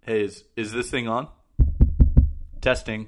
Hey, is this thing on? Testing.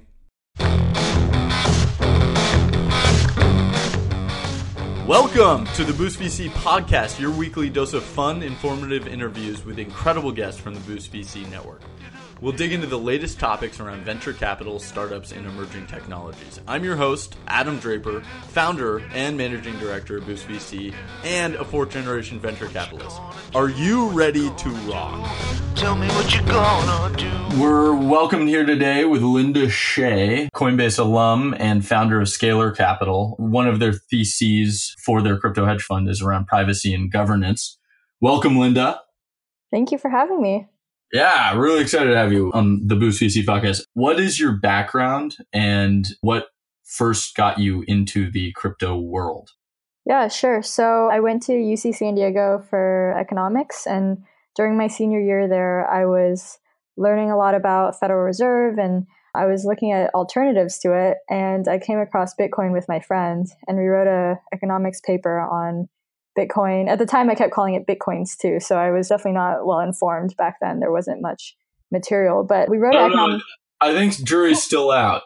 Welcome to the Boost VC podcast, your weekly dose of fun, informative interviews with incredible guests from the Boost VC network. We'll dig into the latest topics around venture capital, startups, and emerging technologies. I'm your host, Adam Draper, founder and managing director of Boost VC, and a fourth-generation venture capitalist. Are you ready to rock? Tell me what you're gonna do. We're welcomed here today with Linda Shea, Coinbase alum and founder of Scalar Capital. One of their theses for their crypto hedge fund is around privacy and governance. Welcome, Linda. Thank you for having me. Yeah, really excited to have you on the Boost VC podcast. What is your background and what first got you into the crypto world? Yeah, sure. So I went to UC San Diego for economics, and during my senior year there, I was learning a lot about Federal Reserve, and I was looking at alternatives to it, and I came across Bitcoin with my friend, and we wrote an economics paper on Bitcoin. At the time, I kept calling it Bitcoins too, so I was definitely not well informed back then. There wasn't much material, but we wrote economics. I think jury's still out.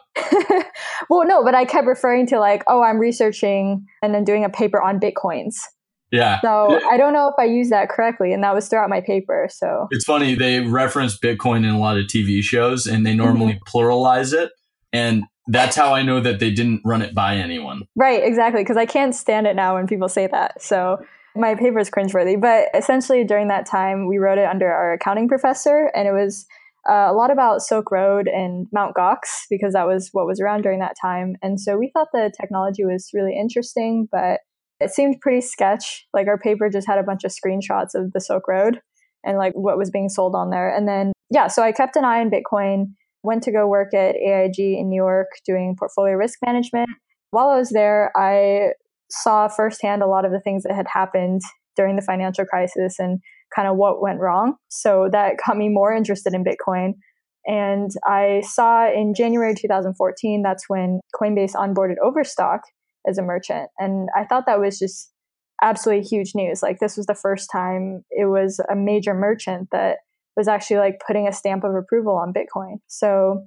Well, no, but I kept referring to I'm researching and then doing a paper on Bitcoins. Yeah. So I don't know if I used that correctly, and that was throughout my paper. So it's funny, they reference Bitcoin in a lot of TV shows, and they normally pluralize it, and that's how I know that they didn't run it by anyone. Right, exactly, because I can't stand it now when people say that. So my paper is cringeworthy. But essentially during that time, we wrote it under our accounting professor, and it was a lot about Silk Road and Mt. Gox, because that was what was around during that time. And so we thought the technology was really interesting, but it seemed pretty sketch. Our paper just had a bunch of screenshots of the Silk Road and what was being sold on there. And then, so I kept an eye on Bitcoin. Went to go work at AIG in New York doing portfolio risk management. While I was there, I saw firsthand a lot of the things that had happened during the financial crisis and kind of what went wrong. So that got me more interested in Bitcoin. And I saw in January 2014, that's when Coinbase onboarded Overstock as a merchant. And I thought that was just absolutely huge news. This was the first time it was a major merchant that was actually putting a stamp of approval on Bitcoin. So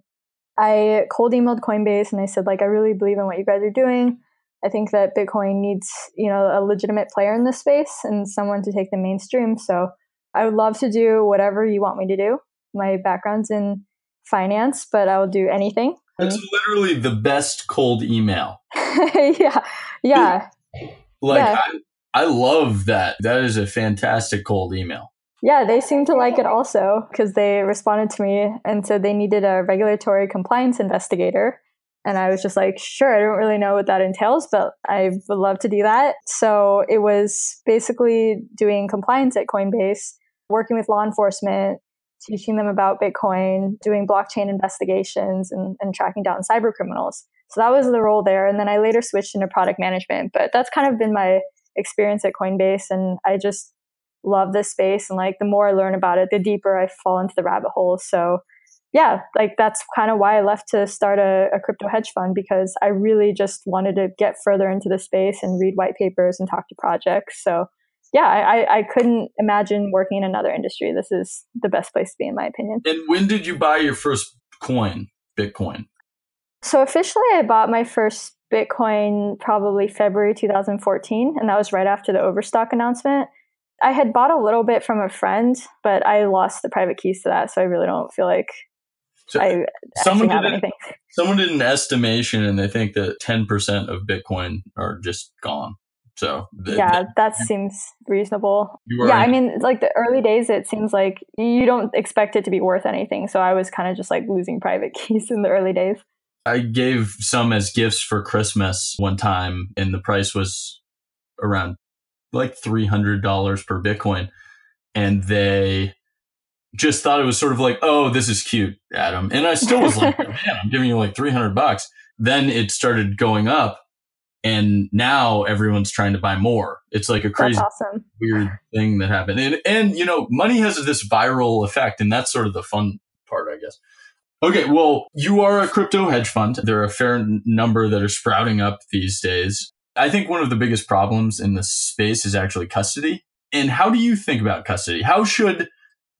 I cold emailed Coinbase and I said, I really believe in what you guys are doing. I think that Bitcoin needs, a legitimate player in this space and someone to take the mainstream. So I would love to do whatever you want me to do. My background's in finance, but I will do anything. That's literally the best cold email. Yeah. I love that. That is a fantastic cold email. Yeah, they seemed to like it also because they responded to me and said they needed a regulatory compliance investigator. And I was just sure, I don't really know what that entails, but I would love to do that. So it was basically doing compliance at Coinbase, working with law enforcement, teaching them about Bitcoin, doing blockchain investigations, and tracking down cyber criminals. So that was the role there. And then I later switched into product management. But that's kind of been my experience at Coinbase. And I just love this space. And the more I learn about it, the deeper I fall into the rabbit hole. So yeah, that's kind of why I left to start a crypto hedge fund, because I really just wanted to get further into the space and read white papers and talk to projects. So yeah, I couldn't imagine working in another industry. This is the best place to be, in my opinion. And when did you buy your first coin, Bitcoin? So officially, I bought my first Bitcoin probably February 2014, and that was right after the Overstock announcement. I had bought a little bit from a friend, but I lost the private keys to that, so I really don't feel like I actually have anything. Someone did an estimation, and they think that 10% of Bitcoin are just gone. So that seems reasonable. Yeah, I mean, the early days, it seems like you don't expect it to be worth anything. So I was kind of just losing private keys in the early days. I gave some as gifts for Christmas one time, and the price was around $300 per Bitcoin. And they just thought it was sort of oh, this is cute, Adam. And I still was man, I'm giving you $300. Then it started going up. And now everyone's trying to buy more. It's a crazy, awesome, weird thing that happened. And money has this viral effect, and that's sort of the fun part, I guess. Okay, well, you are a crypto hedge fund. There are a fair number that are sprouting up these days. I think one of the biggest problems in this space is actually custody. And how do you think about custody? How should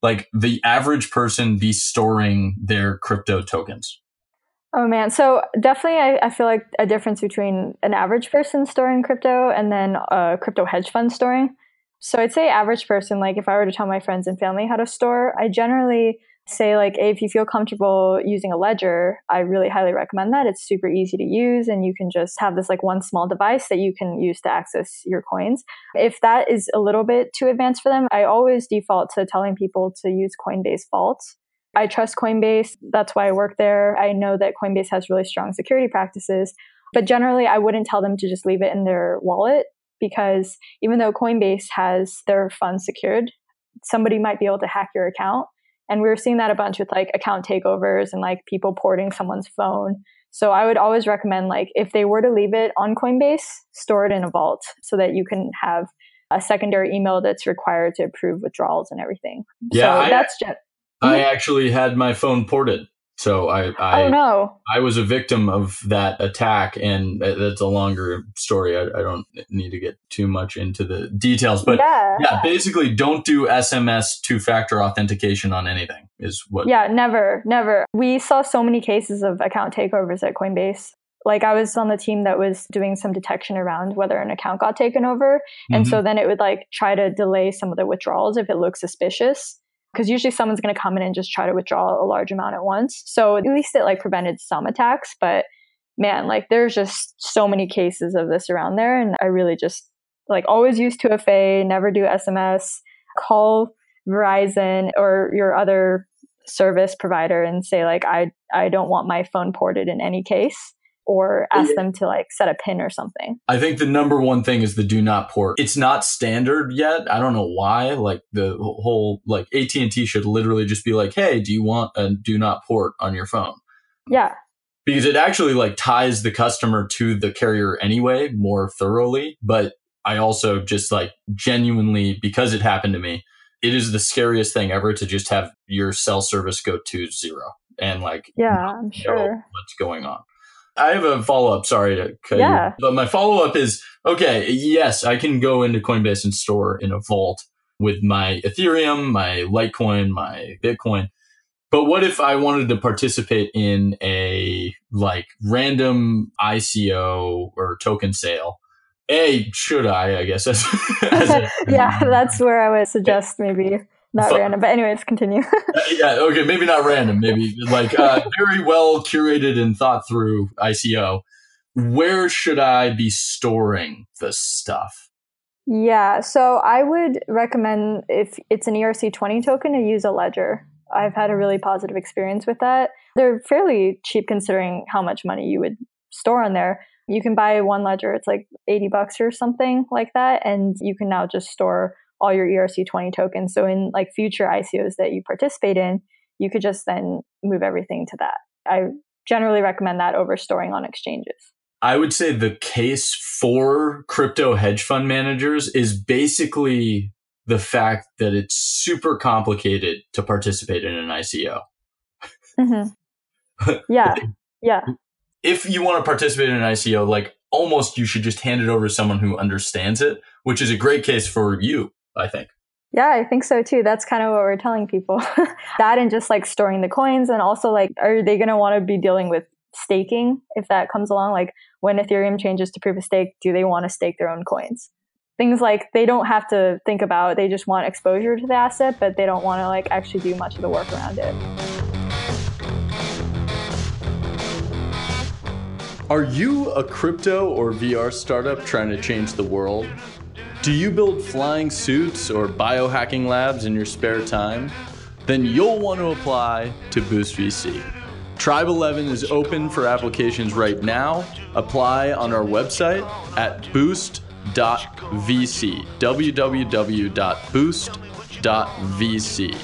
like the average person be storing their crypto tokens? Oh man. So definitely I feel like a difference between an average person storing crypto and then a crypto hedge fund storing. So I'd say average person, like if I were to tell my friends and family how to store, I generally say like, hey, if you feel comfortable using a ledger, I really highly recommend that. It's super easy to use and you can just have this like one small device that you can use to access your coins. If that is a little bit too advanced for them, I always default to telling people to use Coinbase Vault. I trust Coinbase. That's why I work there. I know that Coinbase has really strong security practices, but generally I wouldn't tell them to just leave it in their wallet because even though Coinbase has their funds secured, somebody might be able to hack your account. And we were seeing that a bunch with like account takeovers and like people porting someone's phone. So I would always recommend like if they were to leave it on Coinbase, store it in a vault so that you can have a secondary email that's required to approve withdrawals and everything. Yeah, so that's just I actually had my phone ported. So oh no. I was a victim of that attack, and that's a longer story. I don't need to get too much into the details, but yeah, basically don't do SMS two-factor authentication on anything is what. Yeah, never. We saw so many cases of account takeovers at Coinbase. Like I was on the team that was doing some detection around whether an account got taken over. And so then it would like try to delay some of the withdrawals if it looks suspicious. Because usually someone's going to come in and just try to withdraw a large amount at once. So at least it like prevented some attacks. But man, like there's just so many cases of this around there. And I really just like always use 2FA, never do SMS, call Verizon or your other service provider and say like, I don't want my phone ported in any case. Or ask them to like set a pin or something. I think the number one thing is the do not port. It's not standard yet. I don't know why. Like the whole like AT&T should literally just be like, hey, do you want a do not port on your phone? Yeah. Because it actually like ties the customer to the carrier anyway more thoroughly. But I also just like genuinely, because it happened to me, it is the scariest thing ever to just have your cell service go to zero and like I'm sure what's going on. I have a follow-up. Sorry to cut you. But my follow-up is, okay, yes, I can go into Coinbase and store in a vault with my Ethereum, my Litecoin, my Bitcoin. But what if I wanted to participate in a like random ICO or token sale? Should I guess? Yeah, that's where I would suggest maybe not random. But anyways, continue. Yeah, okay, maybe not random. Maybe like very well curated and thought through ICO. Where should I be storing the stuff? Yeah, so I would recommend if it's an ERC20 token to use a ledger. I've had a really positive experience with that. They're fairly cheap considering how much money you would store on there. You can buy one ledger, it's like $80 or something like that, and you can now just store all your ERC20 tokens. So in like future ICOs that you participate in, you could just then move everything to that. I generally recommend that over storing on exchanges. I would say the case for crypto hedge fund managers is basically the fact that it's super complicated to participate in an ICO. Yeah. If you want to participate in an ICO, like almost you should just hand it over to someone who understands it, which is a great case for you, I think. Yeah, I think so too. That's kind of what we're telling people. That and just like storing the coins, and also like, are they going to want to be dealing with staking if that comes along? Like when Ethereum changes to proof of stake, do they want to stake their own coins? Things like they don't have to think about, they just want exposure to the asset, but they don't want to like actually do much of the work around it. Are you a crypto or VR startup trying to change the world? Do you build flying suits or biohacking labs in your spare time? Then you'll want to apply to Boost VC. Tribe 11 is open for applications right now. Apply on our website at boost.vc, www.boost.vc.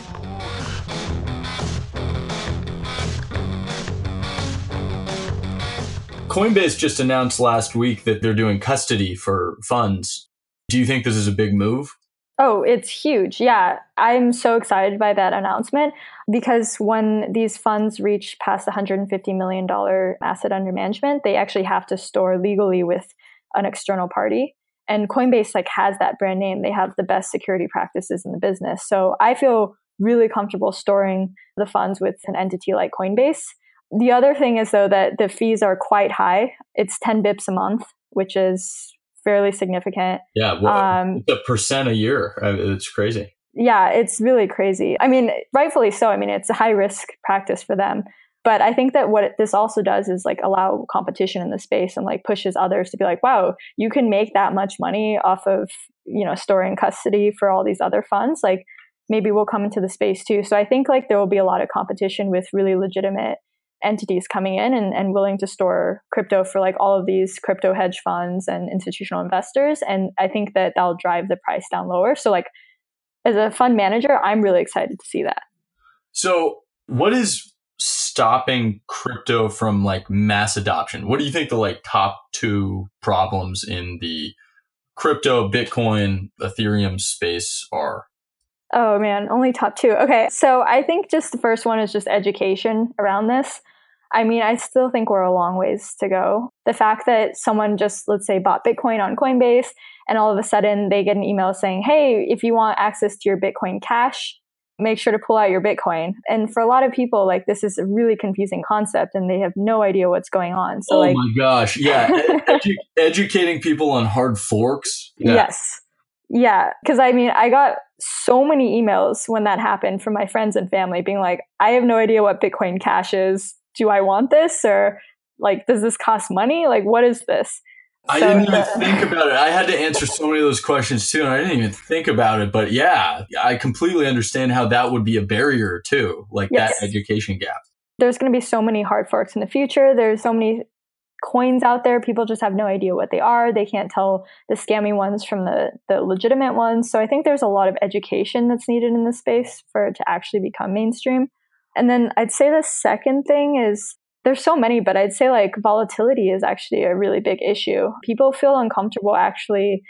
Coinbase just announced last week that they're doing custody for funds. Do you think this is a big move? Oh, it's huge. Yeah, I'm so excited by that announcement because when these funds reach past the $150 million asset under management, they actually have to store legally with an external party. And Coinbase like has that brand name. They have the best security practices in the business. So I feel really comfortable storing the funds with an entity like Coinbase. The other thing is, though, that the fees are quite high. It's 10 bips a month, which is fairly significant. Yeah, well, it's a percent a year. It's crazy. Yeah, it's really crazy. I mean, rightfully so. I mean, it's a high risk practice for them. But I think that what this also does is like allow competition in the space and like pushes others to be like, wow, you can make that much money off of, storing custody for all these other funds. Like maybe we'll come into the space too. So I think like there will be a lot of competition with really legitimate entities coming in and willing to store crypto for like all of these crypto hedge funds and institutional investors. And I think that that'll drive the price down lower. So like as a fund manager, I'm really excited to see that. So what is stopping crypto from like mass adoption? What do you think the like top two problems in the crypto, Bitcoin, Ethereum space are? Oh man, only top two. Okay. So I think just the first one is just education around this. I mean, I still think we're a long ways to go. The fact that someone just, let's say, bought Bitcoin on Coinbase and all of a sudden they get an email saying, hey, if you want access to your Bitcoin Cash, make sure to pull out your Bitcoin. And for a lot of people, like this is a really confusing concept and they have no idea what's going on. So my gosh. Yeah. Educating people on hard forks. Yeah. Yes. Yeah. Because I mean, I got so many emails when that happened from my friends and family being like, I have no idea what Bitcoin Cash is. Do I want this? Or like, does this cost money? Like, what is this? I didn't even think about it. I had to answer so many of those questions too, and I didn't even think about it. But yeah, I completely understand how that would be a barrier too, like yes. That education gap. There's going to be so many hard forks in the future. There's so many coins out there. People just have no idea what they are. They can't tell the scammy ones from the legitimate ones. So I think there's a lot of education that's needed in this space for it to actually become mainstream. And then I'd say the second thing is, there's so many, but I'd say like volatility is actually a really big issue. People feel uncomfortable actually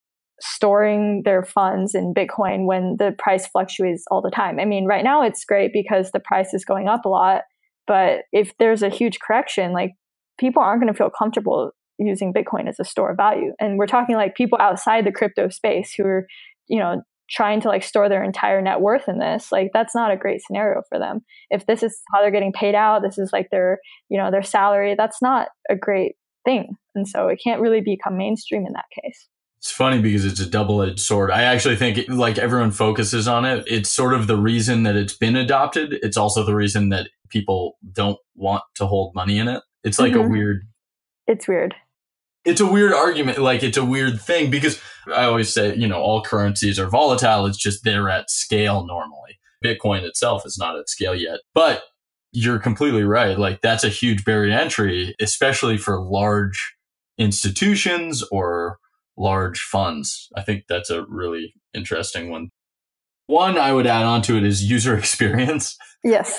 storing their funds in Bitcoin when the price fluctuates all the time. I mean, right now it's great because the price is going up a lot, but if there's a huge correction, like people aren't going to feel comfortable using Bitcoin as a store of value. And we're talking like people outside the crypto space who are, trying to like store their entire net worth in this. Like that's not a great scenario for them. If this is how they're getting paid out, this is like their salary, that's not a great thing. And so it can't really become mainstream in that case. It's funny because it's a double-edged sword. I actually think like everyone focuses on it. It's sort of the reason that it's been adopted. It's also the reason that people don't want to hold money in it. It's like It's weird. It's a weird argument. Like it's a weird thing because I always say, all currencies are volatile. It's just they're at scale normally. Bitcoin itself is not at scale yet, but you're completely right. Like that's a huge barrier to entry, especially for large institutions or large funds. I think that's a really interesting one. One I would add on to it is user experience. Yes.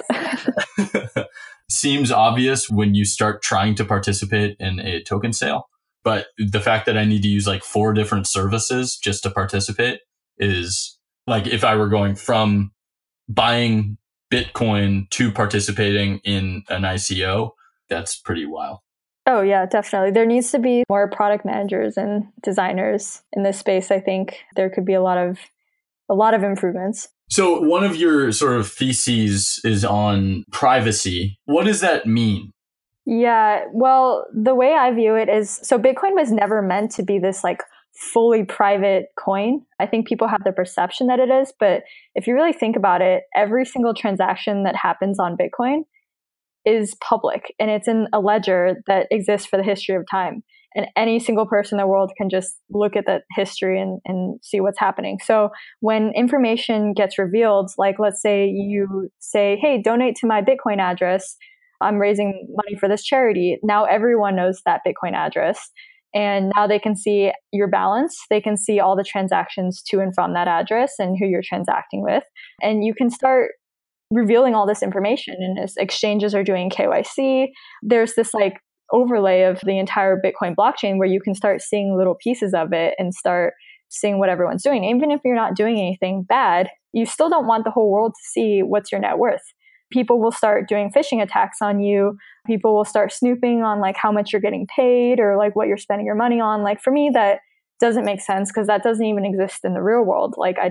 Seems obvious when you start trying to participate in a token sale. But the fact that I need to use like 4 different services just to participate is like if I were going from buying Bitcoin to participating in an ICO, that's pretty wild. Oh, yeah, definitely. There needs to be more product managers and designers in this space. I think there could be a lot of improvements. So one of your sort of theses is on privacy. What does that mean? Yeah, well, the way I view it is, so Bitcoin was never meant to be this like fully private coin. I think people have the perception that it is, but if you really think about it, every single transaction that happens on Bitcoin is public and it's in a ledger that exists for the history of time. And any single person in the world can just look at that history and see what's happening. So when information gets revealed, like let's say you say, hey, donate to my Bitcoin address, I'm raising money for this charity. Now everyone knows that Bitcoin address. And now they can see your balance. They can see all the transactions to and from that address and who you're transacting with. And you can start revealing all this information. And as exchanges are doing KYC, there's this like overlay of the entire Bitcoin blockchain where you can start seeing little pieces of it and start seeing what everyone's doing. Even if you're not doing anything bad, you still don't want the whole world to see what's your net worth. People will start doing phishing attacks on you. People will start snooping on like how much you're getting paid or like what you're spending your money on. Like for me, that doesn't make sense because that doesn't even exist in the real world. Like I don't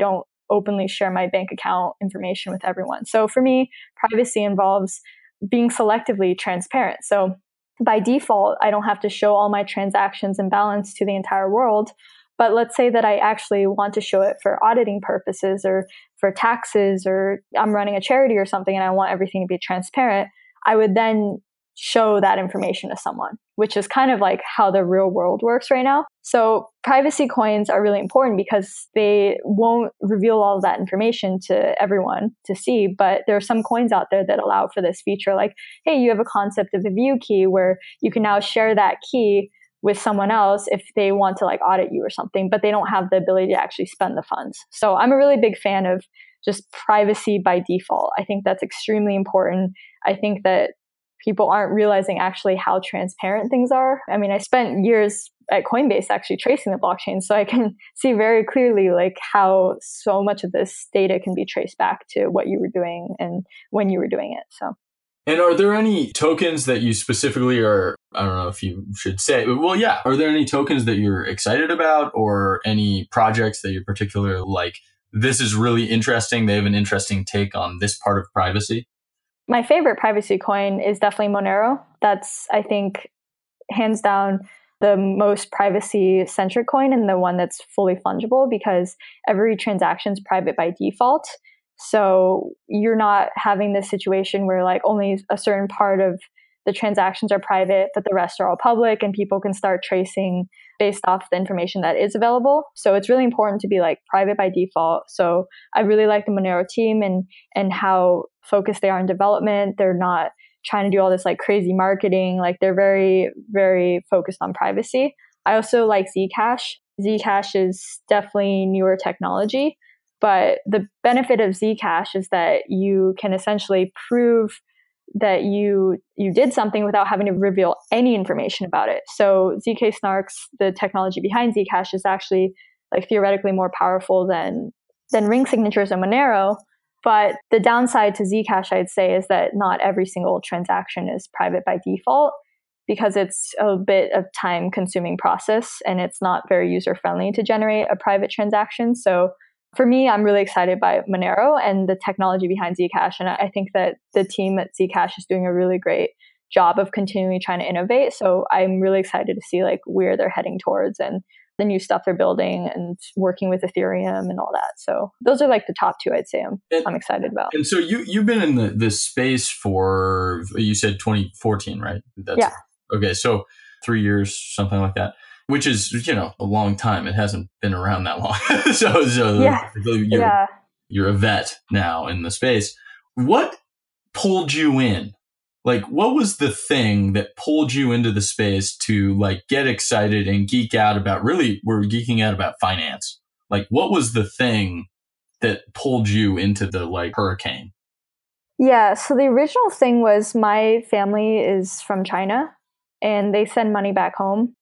openly share my bank account information with everyone. So for me, privacy involves being selectively transparent. So by default, I don't have to show all my transactions and balance to the entire world. But let's say that I actually want to show it for auditing purposes or for taxes, or I'm running a charity or something and I want everything to be transparent. I would then show that information to someone, which is kind of like how the real world works right now. So privacy coins are really important because they won't reveal all of that information to everyone to see. But there are some coins out there that allow for this feature, like, hey, you have a concept of a view key where you can now share that key with someone else if they want to like audit you or something, but they don't have the ability to actually spend the funds. So I'm a really big fan of just privacy by default. I think that's extremely important. I think that people aren't realizing actually how transparent things are. I mean, I spent years at Coinbase actually tracing the blockchain, so I can see very clearly like how so much of this data can be traced back to what you were doing and when you were doing it. So. And are there any tokens that you specifically are, I don't know if you should say, well, yeah, are there any tokens that you're excited about or any projects that you're particularly like, this is really interesting, they have an interesting take on this part of privacy? My favorite privacy coin is definitely Monero. That's, I think, hands down the most privacy-centric coin and the one that's fully fungible because every transaction is private by default. So you're not having this situation where like only a certain part of the transactions are private, but the rest are all public and people can start tracing based off the information that is available. So it's really important to be like private by default. So I really like the Monero team and how focused they are in development. They're not trying to do all this like crazy marketing. Like they're very, very focused on privacy. I also like Zcash. Zcash is definitely newer technology. But the benefit of Zcash is that you can essentially prove that you did something without having to reveal any information about it. So ZK Snarks, the technology behind Zcash, is actually like theoretically more powerful than ring signatures and Monero. But the downside to Zcash, I'd say, is that not every single transaction is private by default because it's a bit of time-consuming process and it's not very user-friendly to generate a private transaction. So for me, I'm really excited by Monero and the technology behind Zcash. And I think that the team at Zcash is doing a really great job of continually trying to innovate. So I'm really excited to see like where they're heading towards and the new stuff they're building and working with Ethereum and all that. So those are like the top two I'd say I'm excited about. And so you've been in this space for, you said 2014, right? Yeah. Okay. So 3 years, something like that. Which is, a long time. It hasn't been around that long. so yeah. You're a vet now in the space. What pulled you in? Like, what was the thing that pulled you into the space to like get excited and geek out about, really, we're geeking out about finance. Like, what was the thing that pulled you into the like hurricane? Yeah. So the original thing was my family is from China and they send money back home.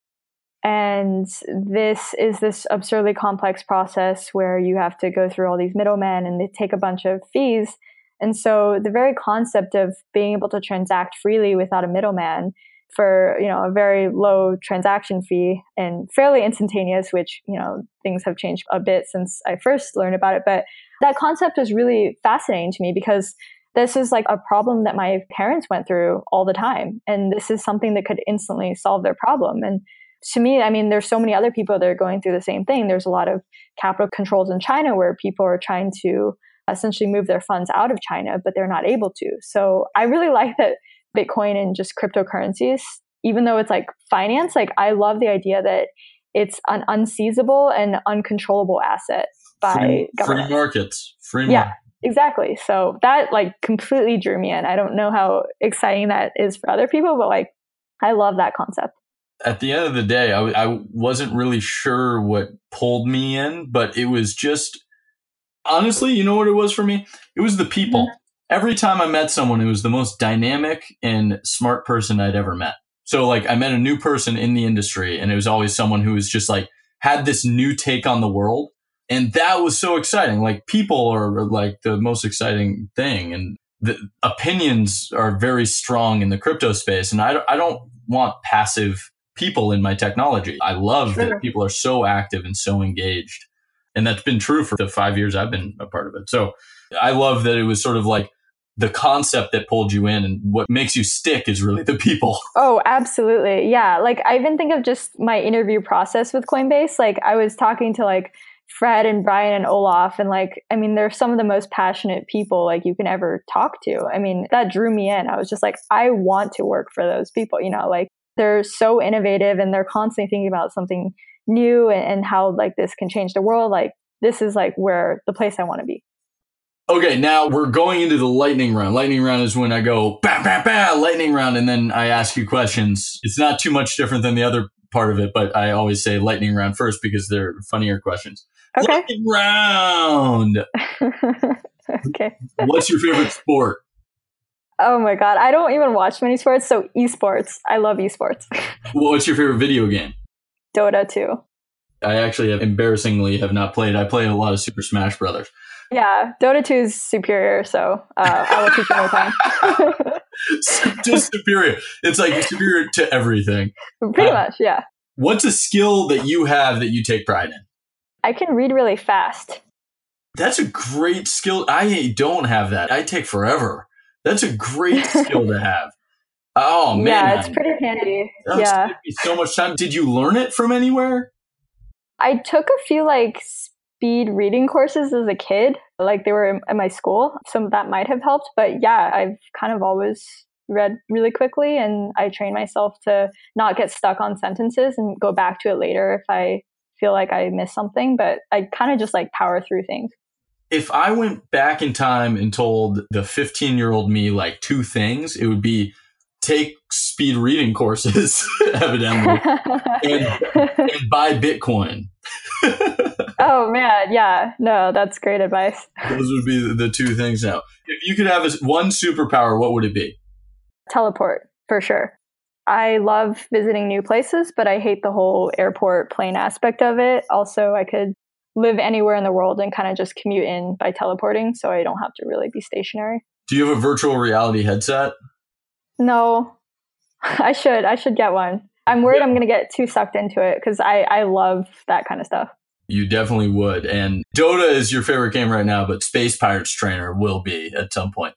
And this is this absurdly complex process where you have to go through all these middlemen and they take a bunch of fees. And so the very concept of being able to transact freely without a middleman for, a very low transaction fee and fairly instantaneous, which, things have changed a bit since I first learned about it. But that concept was really fascinating to me because this is like a problem that my parents went through all the time. And this is something that could instantly solve their problem. And to me, I mean, there's so many other people that are going through the same thing. There's a lot of capital controls in China where people are trying to essentially move their funds out of China, but they're not able to. So I really like that Bitcoin and just cryptocurrencies, even though it's like finance, like I love the idea that it's an unseizable and uncontrollable asset by government. Free markets. Yeah, exactly. So that like completely drew me in. I don't know how exciting that is for other people, but like I love that concept. At the end of the day, I wasn't really sure what pulled me in, but it was just, honestly, you know what it was for me? It was the people. Mm-hmm. Every time I met someone, it was the most dynamic and smart person I'd ever met. So like I met a new person in the industry and it was always someone who was just like, had this new take on the world. And that was so exciting. Like people are like the most exciting thing. And the opinions are very strong in the crypto space. And I don't want passive people in my technology. I love that people are so active and so engaged. And that's been true for the 5 years I've been a part of it. So I love that it was sort of like the concept that pulled you in, and what makes you stick is really the people. Oh, absolutely. Yeah. Like I even think of just my interview process with Coinbase. Like I was talking to like Fred and Brian and Olaf, and like, I mean, they're some of the most passionate people like you can ever talk to. I mean, that drew me in. I was just like, I want to work for those people, you know, like they're so innovative and they're constantly thinking about something new and how like this can change the world. Like this is like where the place I want to be. Okay, now we're going into the lightning round. Lightning round is when I go, bah, bah, bah, lightning round, and then I ask you questions. It's not too much different than the other part of it, but I always say lightning round first because they're funnier questions. Okay. Lightning round! Okay. What's your favorite sport? Oh my God. I don't even watch many sports. So esports. I love esports. What's your favorite video game? Dota 2. I actually embarrassingly have not played. I play a lot of Super Smash Brothers. Yeah, Dota 2 is superior, so I will teach you more time. Just superior. It's like superior to everything. Pretty much, yeah. What's a skill that you have that you take pride in? I can read really fast. That's a great skill. I don't have that. I take forever. That's a great skill to have. Oh, man. Yeah, it's pretty handy. Yeah. Took me so much time. Did you learn it from anywhere? I took a few like speed reading courses as a kid. Like they were at my school. Some of that might have helped. But yeah, I've kind of always read really quickly, and I train myself to not get stuck on sentences and go back to it later if I feel like I missed something. But I kind of just like power through things. If I went back in time and told the 15-year-old me like two things, it would be take speed reading courses, evidently, and buy Bitcoin. Oh, man. Yeah. No, that's great advice. Those would be the two things now. If you could have one superpower, what would it be? Teleport, for sure. I love visiting new places, but I hate the whole airport plane aspect of it. Also, I could live anywhere in the world and kind of just commute in by teleporting, so I don't have to really be stationary. Do you have a virtual reality headset? No, I should get one. I'm worried I'm going to get too sucked into it because I love that kind of stuff. You definitely would. And Dota is your favorite game right now, but Space Pirates Trainer will be at some point.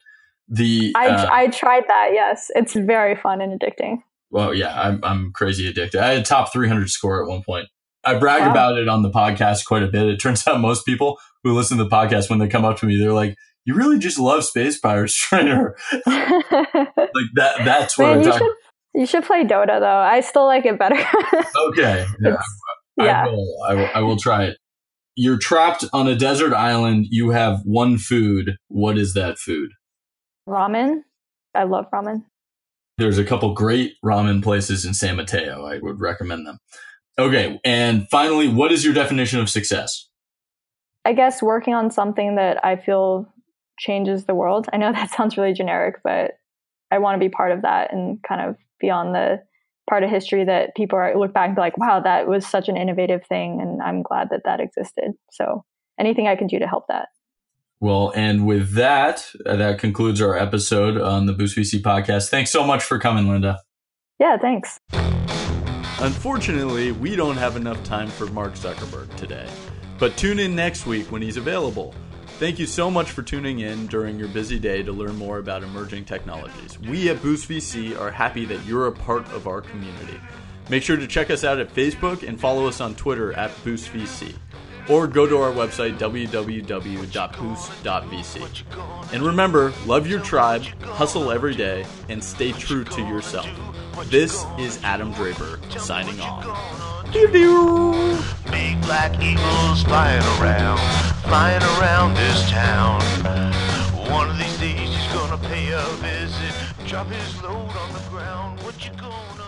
I tried that, yes. It's very fun and addicting. Well, yeah, I'm crazy addicted. I had a top 300 score at one point. I brag about it on the podcast quite a bit. It turns out most people who listen to the podcast, when they come up to me, they're like, you really just love Space Pirates Trainer. Like that's what I'm talking. You should play Dota, though. I still like it better. Okay. Yeah. I will try it. You're trapped on a desert island. You have one food. What is that food? Ramen. I love ramen. There's a couple great ramen places in San Mateo. I would recommend them. Okay. And finally, what is your definition of success? I guess working on something that I feel changes the world. I know that sounds really generic, but I want to be part of that and kind of be on the part of history that people look back and be like, wow, that was such an innovative thing. And I'm glad that existed. So anything I can do to help that. Well, and with that, that concludes our episode on the Boost VC podcast. Thanks so much for coming, Linda. Yeah, thanks. Unfortunately, we don't have enough time for Mark Zuckerberg today, but tune in next week when he's available. Thank you so much for tuning in during your busy day to learn more about emerging technologies. We at Boost VC are happy that you're a part of our community. Make sure to check us out at Facebook and follow us on Twitter at BoostVC. Or go to our website, www.boost.vc. And remember, love your tribe, hustle every day, and stay true to yourself. This is Adam Draper, signing off. Big black eagles flying around this town. One of these days he's gonna pay a visit, drop his load on the ground. What you gonna